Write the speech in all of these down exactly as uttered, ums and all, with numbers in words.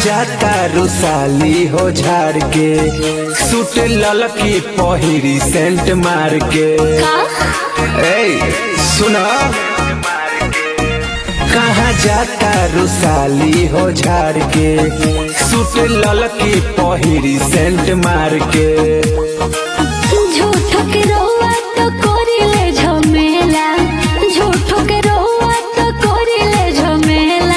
जाता रुसाली हो झाड़ के सूट ललकी पहिरी सेंट मार के। ए सुना कहाँ जाता रुसाली हो झाड़ के सूट ललकी पहिरी सेंट मार के। झूठो के रोआ तो कोरिले झमेला, झूठो के रोआ तो कोरिले झमेला।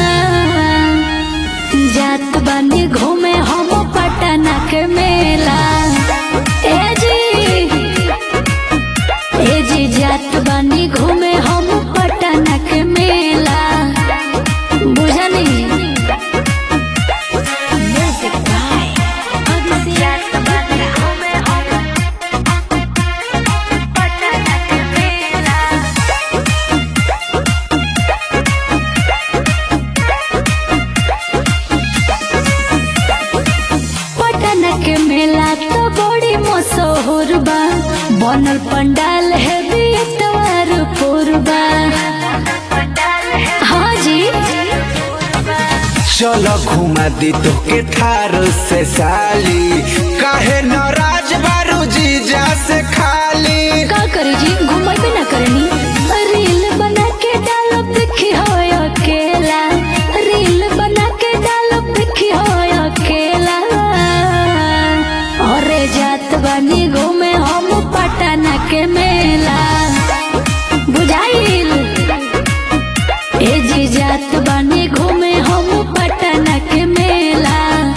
जात बानी घूमे हम पटना के मेला। ए जी ए जी जात बानी घूमे हम पटना के मेला। बुझनी के मेला तो बड़ी मशहूर बा, बनल पंडाल है बेतवार पूर्वा। हाँ जी चलो घुमा दी तो के थार से साली, काहे नाराज बारू जीजा से खाली। का करी जी घुमाई भी ना करनी, रील बना के डालो पिखी हो अकेला, रील बना के डालो पिखी हो अकेला। अरे जात बानी घूमे हम पटना के मेला। बुझाइल ए जी जात बानी घूमे हम पटना के मेला।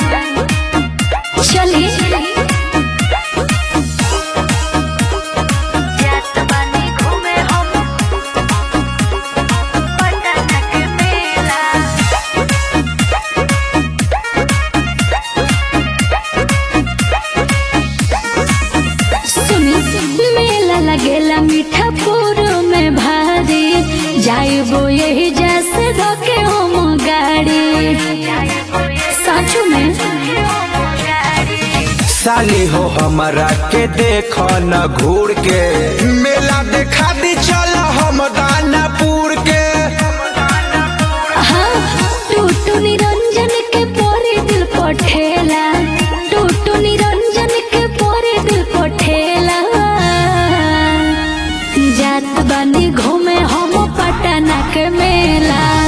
चली जात बानी घूमे हम पटना के मेला। मेला लगेला मीठापुर में भारी, जाइबो यही जैसे धोके हम गाड़ी। सचू में साली हो हमारा के देखो न घूर के, मेला देखा दी चलो हम दानापुर के। हाँ टूटू निरंजन के पोरी दिल पठेला, टूटू निरंजन के पोरी दिल पठेला। जात बानी घूमे हम पटना के मेला।